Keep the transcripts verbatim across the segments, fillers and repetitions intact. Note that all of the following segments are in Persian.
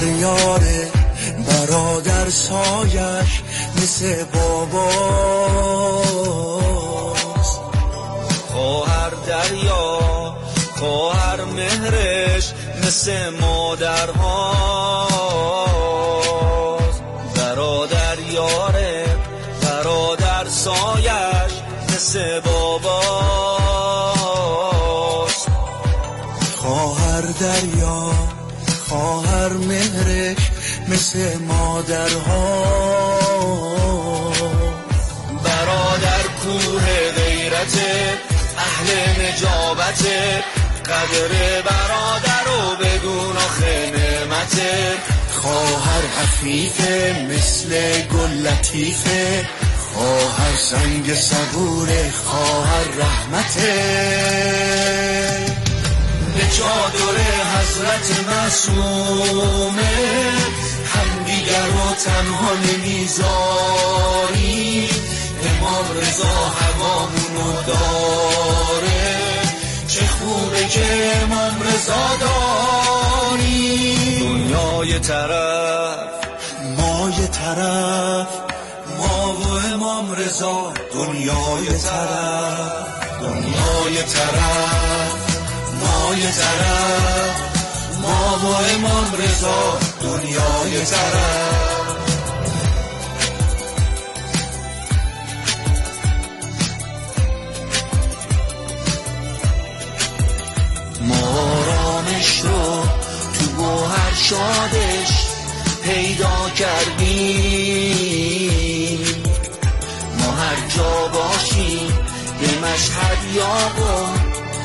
یاره، برادر سایش مثل باباست. خواهر دریا، خواهر مهرش مثل مادرهاست. برادر یاره، برادر سایش مثل باباست. خواهر دریا، خواهر مهرش مثل مادرهاست. برادر کوه غیرته، اهل نجابته، قدر برادر و بدون آخه نعمته. خواهر عفیفه مثل گل لطیفه، خواهر سنگ صبوره، خواهر رحمته. به چادر حضرت معصومه همدیگر رو تنها نمیذاری. امام رضا هوامونو داره، چه خوبه که امام رضا داری. دنیای طرف، ما یه طرف، ما و امام رضا. دنیای طرف، دنیای طرف، ما یه طرف، ما و امام رضا. دنیای طرف. آرامش رو تو گوهر شادش پیدا کردیم. ما هر جا باشیم به مشهد یا قم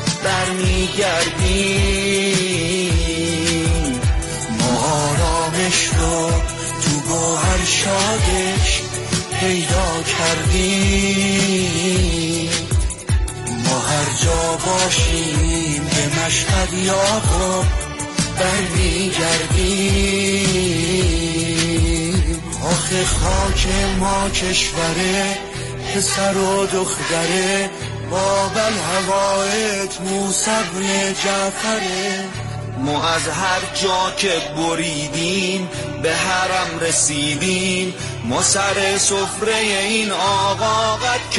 برمیگردیم. ما آرامش رو تو گوهر شادش پیدا کردیم. ما هر جا باشیم به مشهد یا قم برمیگردیم. آخه خاک ما کشوره، پسر و دختره، باب الهوایت موسی بن جعفره. ما از هر جا که بریدیم به حرم رسیدیم. ما سر سفره این آقا قد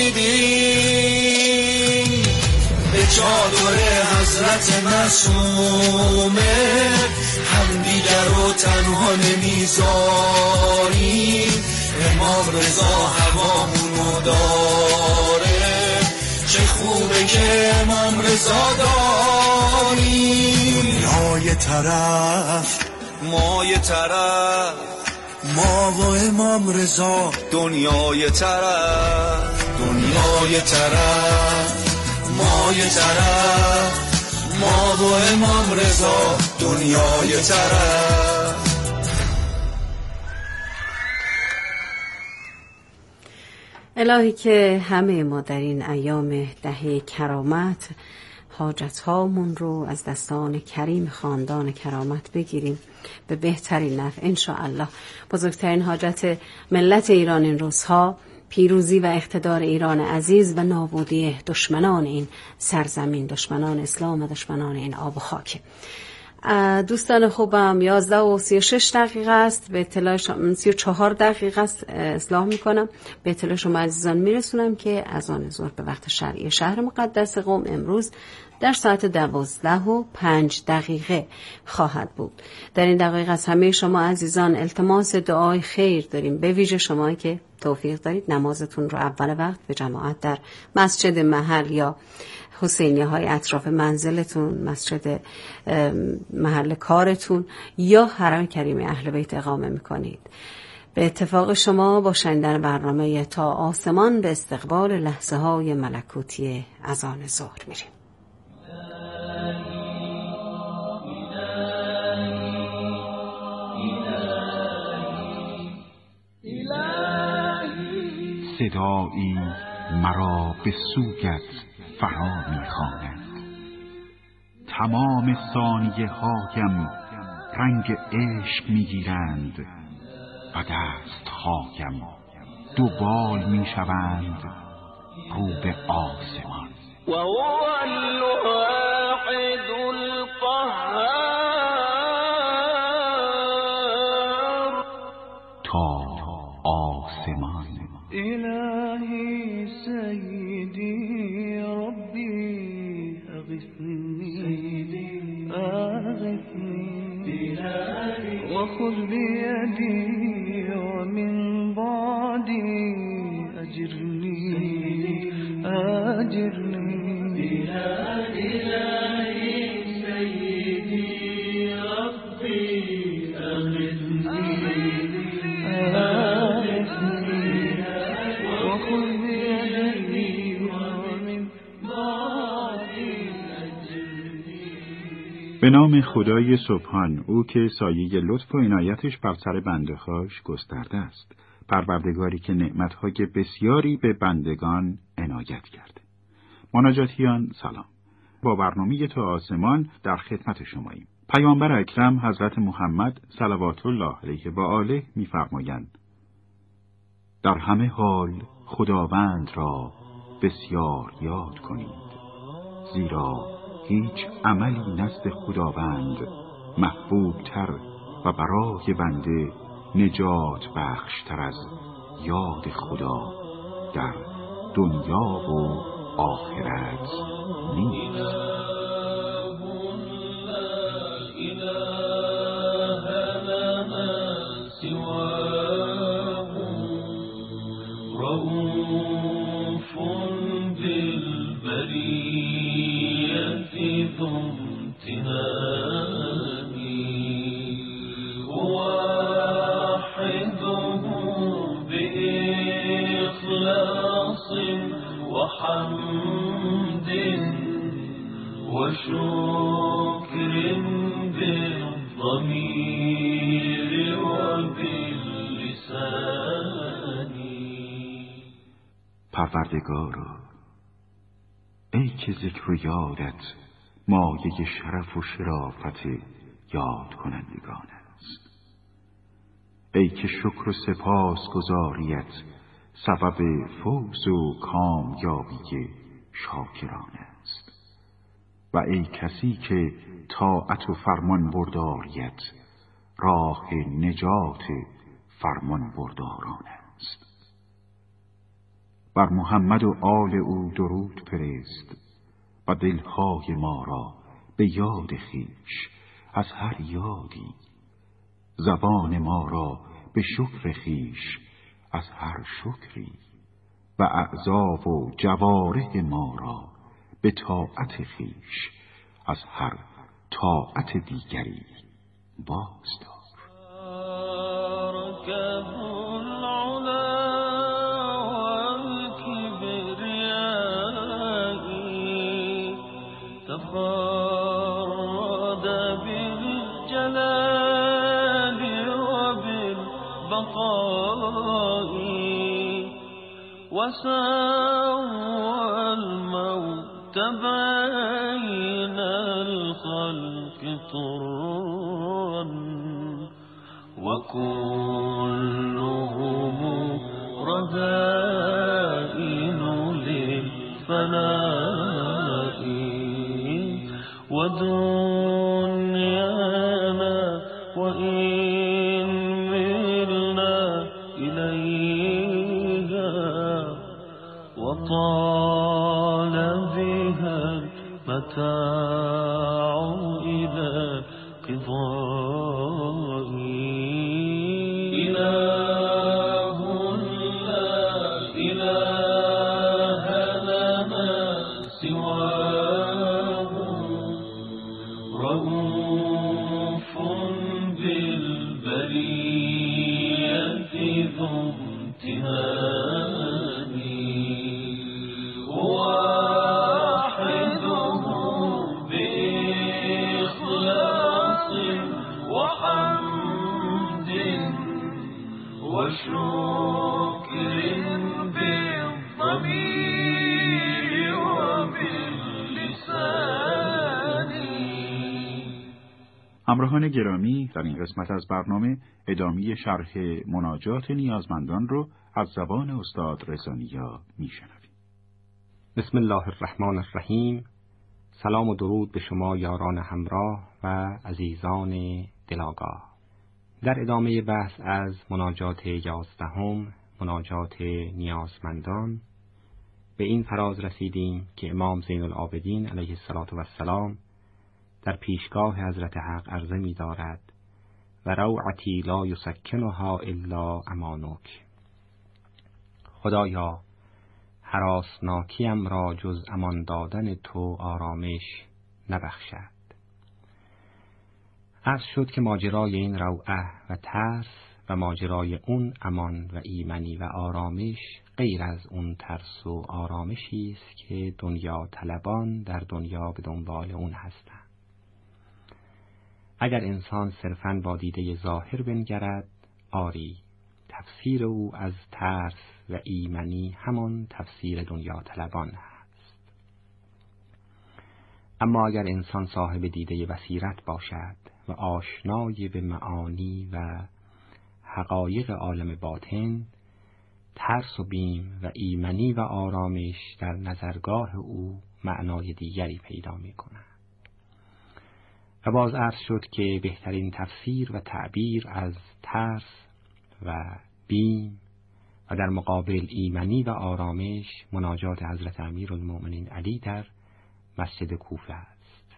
کشیدیم. به چادر حضرت معصومه همدیگر رو تنها نمیذاریم. امام رضا هوامونو داره، چه خوبه که امام رضا داریم. دنیای طرف، ما یه طرف، ما و امام رضا. دنیای طرف، دنیای طرف، ما یه طرف، ما و امام رضا. دنیای طرف. الهی که همه ما در این ایام دهه کرامت حاجت هامون رو از دستان کریم خاندان کرامت بگیریم به بهترین نفع انشاءالله. بزرگترین حاجت ملت ایران این روزها پیروزی و اقتدار ایران عزیز و نابودی دشمنان این سرزمین، دشمنان اسلام و دشمنان این آب و خاک. دوستان خوبم، یازده و سی و شش دقیقه است، به اطلاع شما سی و چهار دقیقه است اصلاح میکنم. به اطلاع شما عزیزان میرسونم که اذان ظهر به وقت شرعی شهر مقدس قم امروز در ساعت دوازده و پنج دقیقه خواهد بود. در این دقیقه از همه شما عزیزان التماس دعای خیر داریم، به ویژه شما که توفیق دارید نمازتون رو اول وقت به جماعت در مسجد محل یا حسینیه های اطراف منزلتون، مسجد محل کارتون یا حرم کریم اهل بیت اقامه میکنید. به اتفاق شما با شنیدن برنامه تا آسمان به استقبال لحظه های ملکوتی اذان ظهر میریم. صدایی مرا به سویت فرا می‌خواند. تمام ثانیه هایم رنگ عشق می‌گیرند و دست هایم دو بال می‌شوند رو به آسمان. و هو الواحد القهار. إلهي سيدي ربي أغثني أغثني وخذ بيدي ومن بعدي أجرني أجرني إلهي سيدي ربي أغثني أغثني وخذ بيدي ومن بعدي أجرني. به نام خدای سبحان، او که سایه لطف و عنایتش بر سر بنده‌هاش گسترده است، پروردگاری که نعمت‌های بسیاری به بندگان عنایت کرده. مناجاتیان سلام. با برنامه تا آسمان در خدمت شماییم. پیامبر اکرم حضرت محمد صلوات الله علیه و آله می‌فرمایند: در همه حال خداوند را بسیار یاد کنید، زیرا هیچ عملی نزد خداوند محبوب تر و برای بنده نجات بخشتر از یاد خدا در دنیا و آخرت نیست. وحمد وشكر بالضمير وباللسان. پروردگارا، ای که ذکر و یادت مایه شرف و شرافت یاد کنندگان است، ای که شکر و سپاس گزاریت سبب فوز و کامیابی شاکران است، و ای کسی که طاعت و فرمان برداریت راه نجات فرمان برداران است. بر محمد و آل او درود فرست و دلهای ما را به یاد خویش از هر یادی، زبان ما را به شکر خویش از هر شکری، و اعضا و جوارح ما را به طاعت خویش از هر طاعت دیگری بازدار. تفرد بالجلال وبالبقاء وسوى الموت بين الخلق طرا وكلهم رذائل للفناء ودنيانا وإن ملنا إليها وطال بها المتاع إلى قضاء. إله لا إله لنا سواه رؤوف بالبرية ذو امتهان واحده بإخلاص وحمد وشكر بالضمير وباللسان. همراهان گرامی، در این قسمت از برنامه ادامه شرح مناجات نیازمندان رو از زبان استاد رضا نیا میشنویم. بسم الله الرحمن الرحیم. سلام و درود به شما یاران همراه و عزیزان دلاگاه. در ادامه بحث از مناجات یازدهم مناجات نیازمندان به این فراز رسیدیم که امام زین العابدین علیه السلام در پیشگاه حضرت حق عرضه می دارد و روعتی لا یسکنها الا امانک. خدایا هراسناکیم را جز امان دادن تو آرامش نبخشد. عرض شد که ماجرای این روعه و ترس و ماجرای اون امان و ایمنی و آرامش غیر از اون ترس و آرامشی است که دنیا طلبان در دنیا به دنبال اون هستند. اگر انسان صرفاً با دیده ظاهر بنگرد، آری تفسیر او از ترس و ایمنی همان تفسیر دنیا طلبان است. اما اگر انسان صاحب دیده بصیرت باشد و آشنای به معانی و حقایق عالم باطن، ترس و بیم و ایمنی و آرامش در نظرگاه او معنای دیگری پیدا می کند. و باز عرض شد که بهترین تفسیر و تعبیر از ترس و بیم و در مقابل ایمنی و آرامش مناجات حضرت امیرالمؤمنین علی در مسجد کوفه است.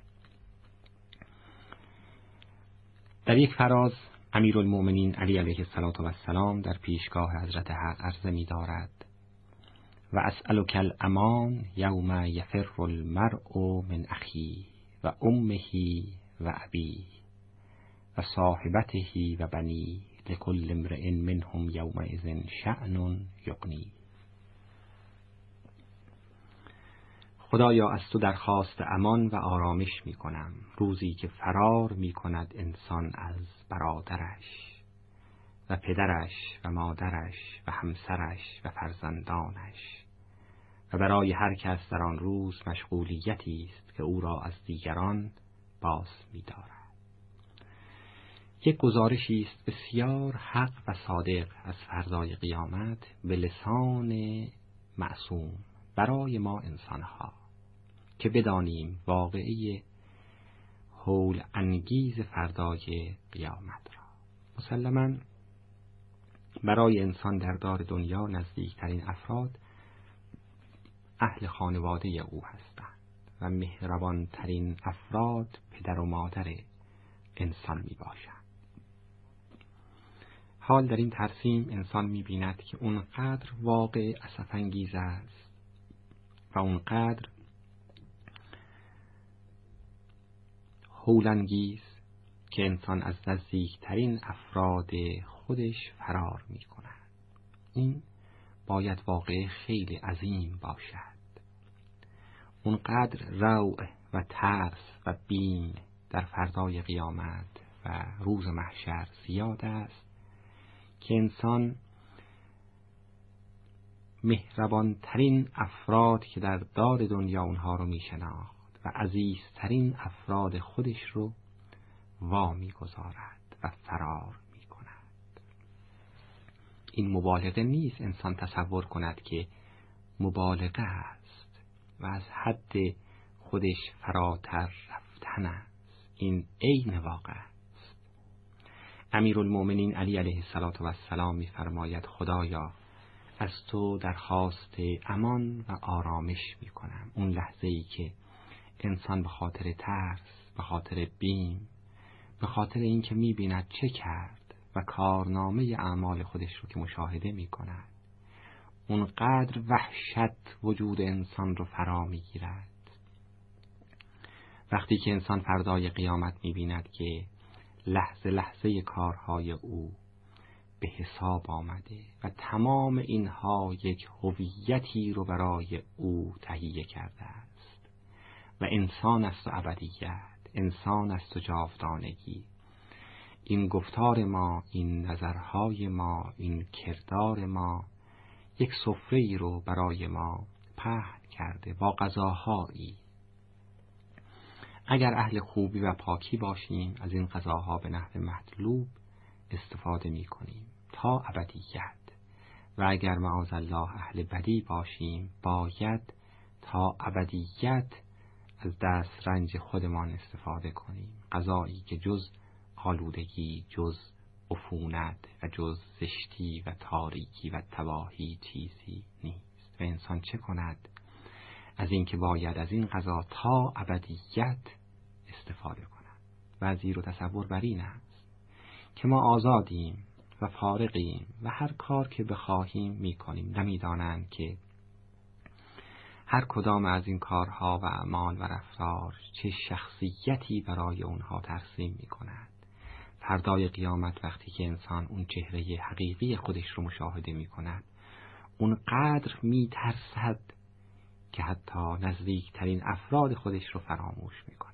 در یک فراز امیرالمؤمنین علی علیه السلام در پیشگاه حضرت حق عرضه می دارد و اسألک الامان یوم یفر المرء من اخی و امه و ابی و صاحبته و بنی لکل امرئ منهم یومئذ شأن یغنی. خدایا از تو درخواست امان و آرامش می کنم روزی که فرار می کند انسان از برادرش و پدرش و مادرش و همسرش و فرزندانش و برای هر کس در آن روز مشغولیتی است که او را از دیگران باز می دارد. یک گزارشی است بسیار حق و صادق از فردای قیامت به لسان معصوم برای ما انسانها که بدانیم واقعی هول انگیز فردای قیامت را. مسلماً برای انسان در دار دنیا نزدیکترین افراد اهل خانواده او هستند و مهربانترین افراد پدر و مادر انسان می باشند. حال در این ترسیم انسان می بیند که اونقدر واقع اسف انگیز است و اونقدر هول انگیز که انسان از نزدیکترین افراد خودش فرار می کند. این باید واقع خیلی عظیم باشد. اونقدر روع و ترس و بیم در فردای قیامت و روز محشر زیاد است که انسان مهربانترین افراد که در دار دنیا اونها رو می شناخت و عزیزترین افراد خودش رو وا می گذارد و فرار می کند. این مبالغه نیست انسان تصور کند که مبالغه است و از حد خودش فراتر رفتن است. این عین واقع است. امیرالمؤمنین علی علیه السلام می فرماید خدایا از تو درخواست امان و آرامش می کنم. اون لحظه ای که انسان به خاطر ترس، به خاطر بیم، به خاطر اینکه می بیند چه کرد و کارنامه اعمال خودش رو که مشاهده می کند، اونقدر وحشت وجود انسان رو فرا می گیرد. وقتی که انسان فردای قیامت می بیند که لحظه لحظه کارهای او به حساب آمده و تمام اینها یک هویتی رو برای او تهیه کرده است و انسان است و ابدیت، انسان است و جاودانگی. این گفتار ما، این نظرهای ما، این کردار ما یک سفره‌ای رو برای ما پهن کرده با غذاهایی. اگر اهل خوبی و پاکی باشیم از این غذاها به نحو مطلوب استفاده می کنیم تا ابدیت، و اگر معاذالله اهل بدی باشیم باید تا ابدیت از دست رنج خودمان استفاده کنیم. غذایی که جز آلودگی، جز عفونت و جز زشتی و تاریکی و تباهی چیزی نیست. و انسان چه کند از این که باید از این غذا تا ابدیت استفاده کند؟ و زیر و تصور بر این است که ما آزادیم و فارغیم و هر کار که بخواهیم میکنیم. نمیدانند که هر کدام از این کارها و اعمال و رفتار چه شخصیتی برای اونها ترسیم میکند. فردای قیامت وقتی که انسان اون چهره حقیقی خودش رو مشاهده میکند، اون قدر میترسد که حتی نزدیکترین افراد خودش رو فراموش میکند.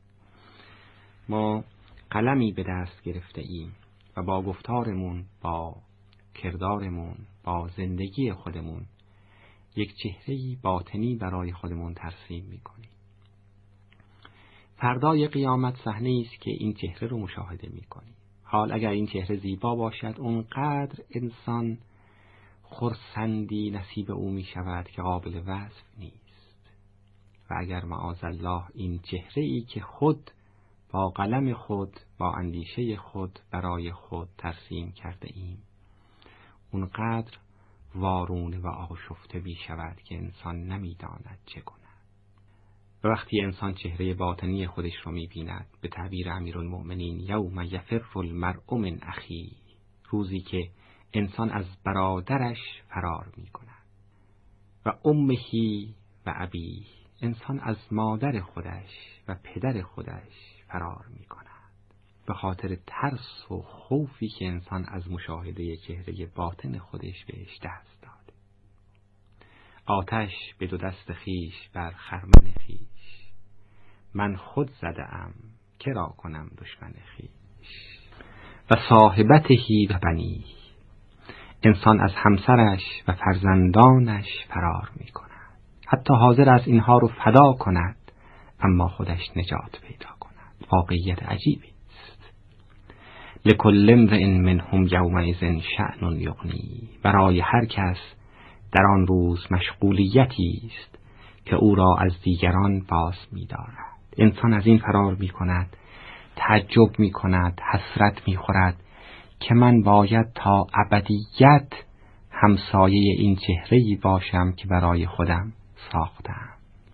ما قلمی به دست گرفته ایم و با گفتارمون، با کردارمون، با زندگی خودمون یک چهره‌ای باطنی برای خودمون ترسیم میکنیم. فردای قیامت صحنه‌ای است که این چهره رو مشاهده میکنیم. حال اگر این چهره زیبا باشد، اونقدر انسان خرسندی نصیب او میشود که قابل وصف نیست. و اگر معاذالله این چهره‌ای که خود با قلم خود، با اندیشه خود برای خود ترسیم کرده ایم، اونقدر وارونه و آشفته می شود که انسان نمیداند چه کند. و وقتی انسان چهره باطنی خودش رو می بیند، به تعبیر امیرالمؤمنین یوم یفر المرء من اخیه، روزی که انسان از برادرش فرار می کند. و امهی و ابیه، انسان از مادر خودش و پدر خودش فرار می کند، به خاطر ترس و خوفی که انسان از مشاهده چهره باطن خودش بهش دست داده. آتش به دو دست خیش بر خرمن خیش، من خود زدم که را کنم دشمن خیش. و صاحبتهی و بنی، انسان از همسرش و فرزندانش فرار می کند، حتی حاضر از اینها رو فدا کند اما خودش نجات پیدا کند. واقعیت عجیبی است. لکل امرئ منهم یومئذ شأن یغنی، برای هر کس در آن روز مشغولیتی است که او را از دیگران باز می دارد. انسان از این فرار می کند، تعجب می کند، حسرت می خورد که من باید تا ابدیت همسایه این چهره‌ای باشم که برای خودم ساختم.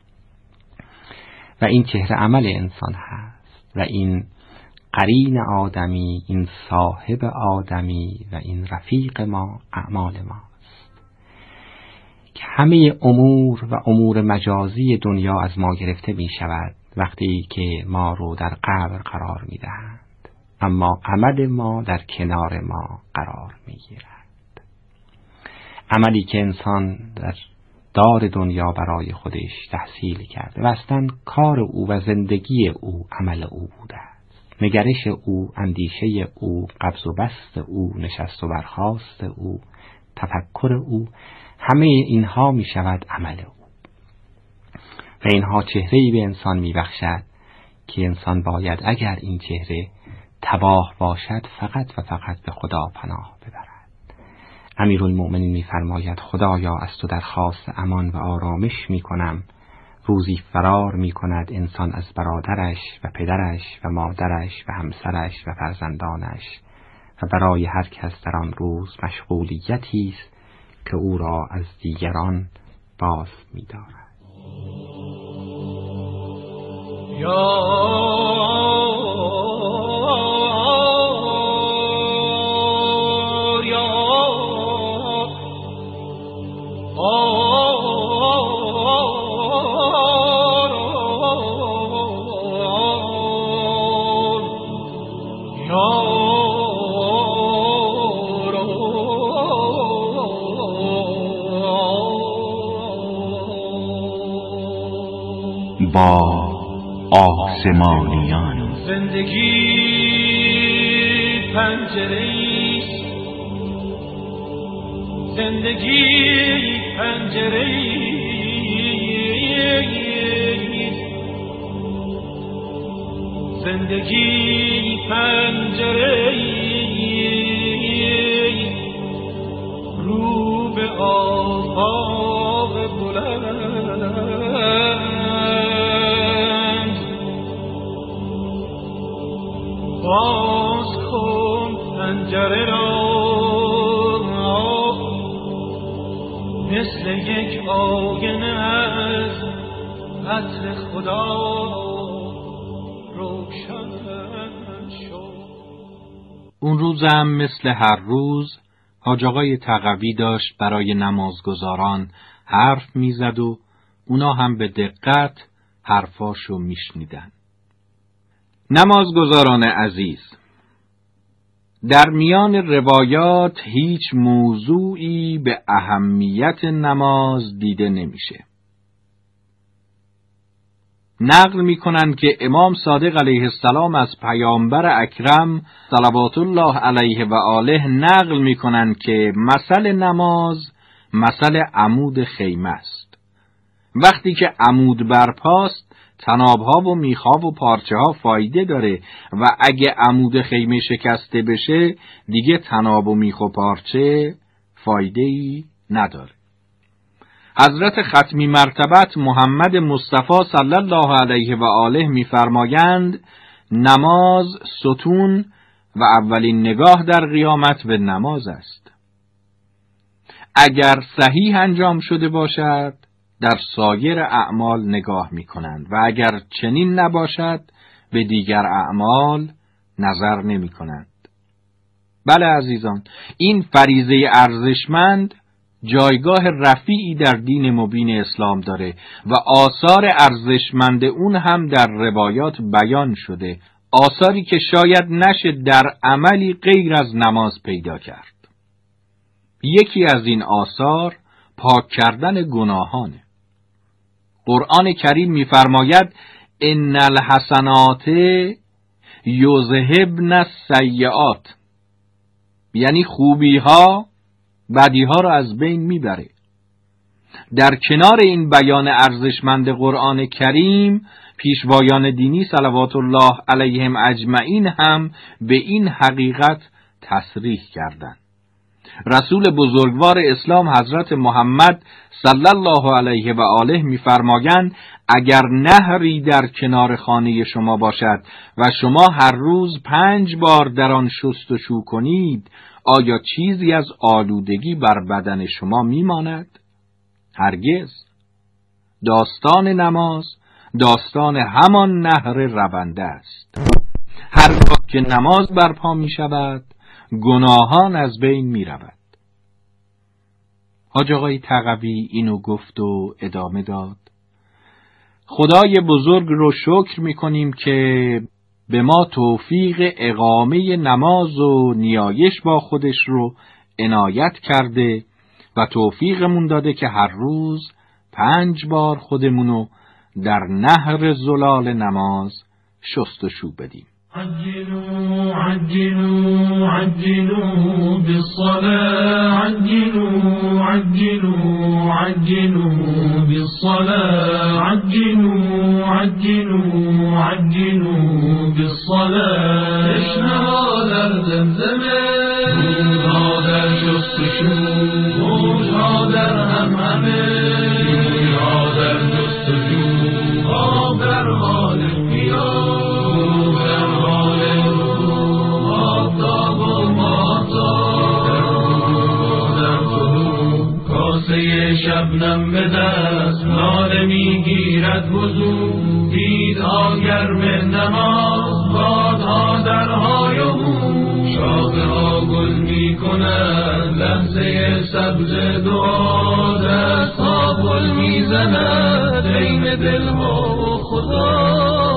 و این چهره عمل انسان هست و این قرین آدمی، این صاحب آدمی و این رفیق ما اعمال ماست که همه امور و امور مجازی دنیا از ما گرفته می شود وقتی که ما رو در قبر قرار می دهند، اما عمل ما در کنار ما قرار می گیرد. عملی که انسان در دار دنیا برای خودش تحصیل کرده و اصلا کار او و زندگی او عمل او بوده است. نگرش او، اندیشه او، قبض و بست او، نشست و برخاست او، تفکر او، همه اینها می شود عمل او و اینها چهره‌ای به انسان می بخشد که انسان باید اگر این چهره تباه باشد فقط و فقط به خدا پناه ببرد. امیرالمؤمنین می‌فرماید خدایا از تو درخواست امان و آرامش می‌کنم روزی فرار می‌کند انسان از برادرش و پدرش و مادرش و همسرش و فرزندانش و برای هر کس در آن روز مشغولیتی است که او را از دیگران باز می‌دارد. یا با آسمانیان زندگی پنجره‌ای، زندگی پنجره‌ای، زندگی پنجره‌ای، رو به آفاق بلند، باز کن پنجره مثل یک آینه از عطر خدا روشن شد. اون روزم مثل هر روز حاج آقای تقوی داشت برای نمازگزاران حرف میزد و اونا هم به دقت حرفاشو میشنیدن. نمازگزاران عزیز، در میان روایات هیچ موضوعی به اهمیت نماز دیده نمیشه. نقل میکنند که امام صادق علیه السلام از پیامبر اکرم صلوات الله علیه و آله نقل میکنند که مثل نماز مثل عمود خیمه است. وقتی که عمود برپاست تنابها و میخها و پارچه ها فایده داره و اگه عمود خیمه شکسته بشه دیگه تناب و میخ و پارچه فایده ای نداره. حضرت ختمی مرتبت محمد مصطفی صلی الله علیه و آله می‌فرمایند نماز ستون و اولین نگاه در قیامت به نماز است. اگر صحیح انجام شده باشد در سایر اعمال نگاه می‌کنند و اگر چنین نباشد به دیگر اعمال نظر نمی‌کنند. بله عزیزان، این فریضه ارزشمند جایگاه رفیعی در دین مبین اسلام داره و آثار ارزشمند اون هم در روایات بیان شده، آثاری که شاید نشه در عملی غیر از نماز پیدا کرد. یکی از این آثار پاک کردن گناهانه. قرآن کریم می‌فرماید ان الحسنات یذهبن السیئات، یعنی خوبی ها بدی ها را از بین میبره. در کنار این بیان ارزشمند قرآن کریم پیشوایان دینی صلوات الله علیهم اجمعین هم به این حقیقت تصریح کردند. رسول بزرگوار اسلام حضرت محمد صلی الله علیه و آله می‌فرمایند اگر نهری در کنار خانه شما باشد و شما هر روز پنج بار در آن شستشو کنید، آیا چیزی از آلودگی بر بدن شما میماند؟ هرگز. داستان نماز داستان همان نهر رونده است. هرگاه که نماز برپا می شود گناهان از بین می رود. حاج آقای تقوی اینو گفت و ادامه داد خدای بزرگ رو شکر می کنیم که به ما توفیق اقامه نماز و نیایش با خودش رو عنایت کرده و توفیقمون داده که هر روز پنج بار خودمونو در نهر زلال نماز شستشو بدیم. عجلوا عجلوا عجلوا بالصلاة عجلوا عجلوا عجلوا بالصلاة عجلوا عجلوا عجلوا بالصلاة اشنها در زمزمه روزها در شستشو روزها در همهمه روزها در جستجو آب در حال پیاز شبنم به دست ناله میگیرد وضو دیدها گرم نماز بادها درهای و شاخه ها گل میکند لحظه سبز دعا دست ها گل میزند بین دلها و خدا.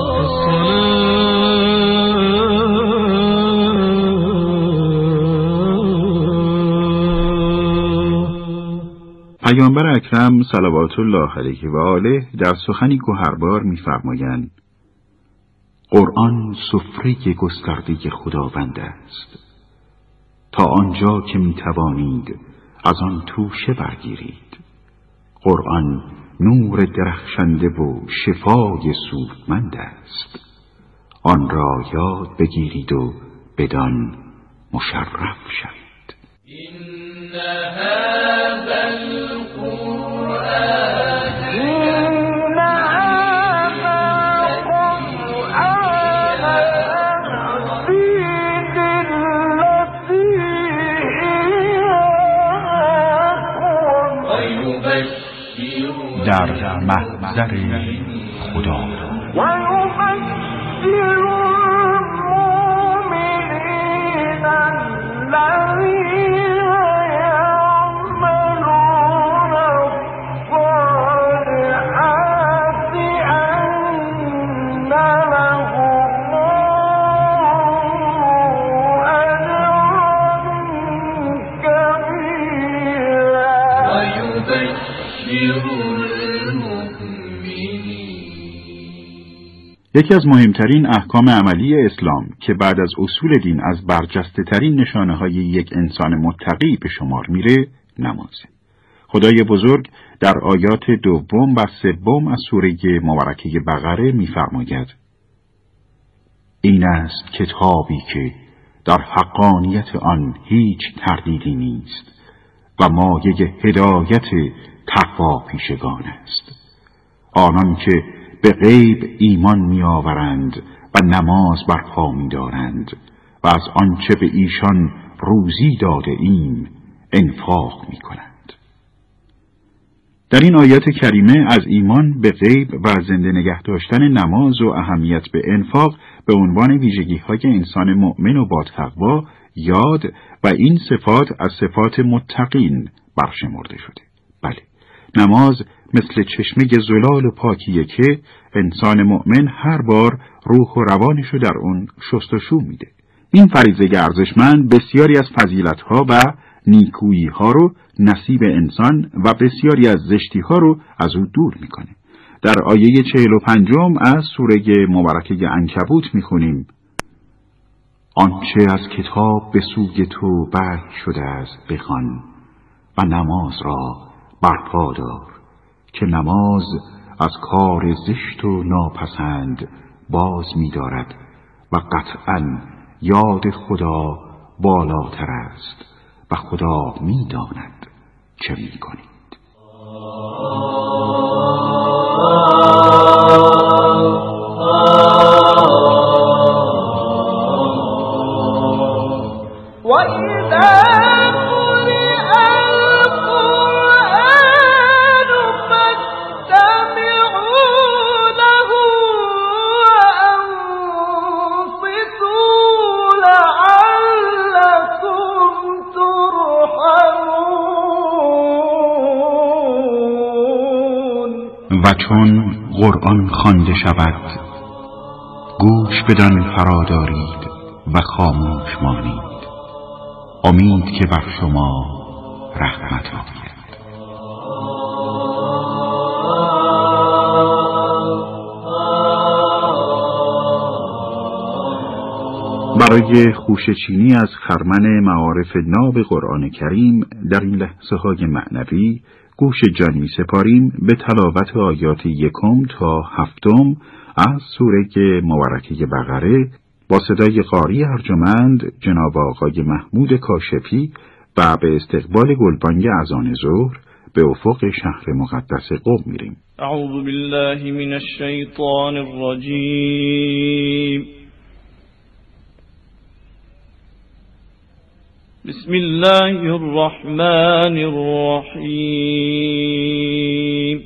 پیامبر اکرم صلوات الله علیه و آله در سخنی گوهربار می‌فرمایند قرآن سفره گسترده خداوند است. تا آنجا که می‌توانید از آن توشه برگیرید. قرآن نور درخشنده و شفای سودمند است. آن را یاد بگیرید و بدان مشرف شوید. این هذا در محضر خدا. یکی از مهمترین احکام عملی اسلام که بعد از اصول دین از برجسته ترین نشانه های یک انسان متقی به شمار میره نمازه. خدای بزرگ در آیات دوم و سوم از سوره مبارکه بقره میفرماید: این است کتابی که در حقانیت آن هیچ تردیدی نیست و مایه هدایت تقوا پیشگان است. آنان که به غیب ایمان می آورند و نماز برپا می دارند و از آنچه به ایشان روزی داده ایم انفاق می کنند. در این آیات کریمه از ایمان به غیب و زنده نگه داشتن نماز و اهمیت به انفاق به عنوان ویژگی های انسان مؤمن و با تقوا یاد و این صفات از صفات متقین برشمرده شده. بله، نماز مثل چشمه زلال و پاکیه که انسان مؤمن هر بار روح و روانشو در اون شستشو میده. این فریضه ارزشمند بسیاری از فضیلت‌ها و نیکویی‌ها رو نصیب انسان و بسیاری از زشتی‌ها رو از او دور میکنه. در آیه چهل و پنجم از سوره مبارکه عنکبوت میخونیم: آنچه از کتاب به سوی تو وحی شده است بخوان و نماز را برپا دار که نماز از کار زشت و ناپسند باز می‌دارد و قطعاً یاد خدا بالاتر است و خدا می‌داند چه می‌کنید. و چون قرآن خوانده شود گوش بدان فرادارید و خاموش مانید، امید که بر شما رحمت آید. برای خوشه‌چینی از خرمن معارف ناب قرآن کریم در این لحظه های معنوی گوش جان می سپاریم به تلاوت آیات یکم تا هفتم از سوره مبارکه بقره با صدای قاری ارجمند جناب آقای محمود کاشفی و به استقبال گلبانگ اذان ظهر به افق شهر مقدس قم میریم. اعوذ بالله من الشیطان الرجیم. بسم الله الرحمن الرحیم.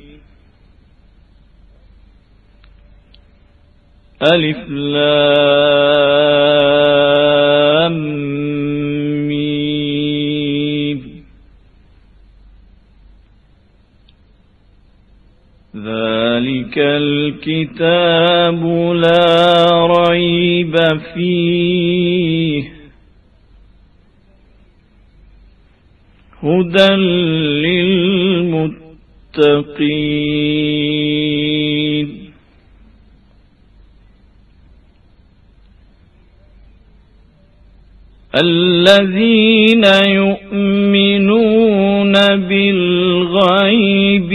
الف لام میم. ذلك الكتاب لا ريب فيه هدى للمتقين. الذين يؤمنون بالغيب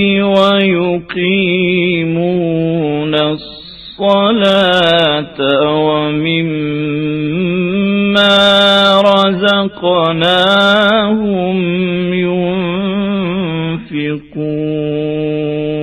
ويقيمون الصلاة ومما رزقناهم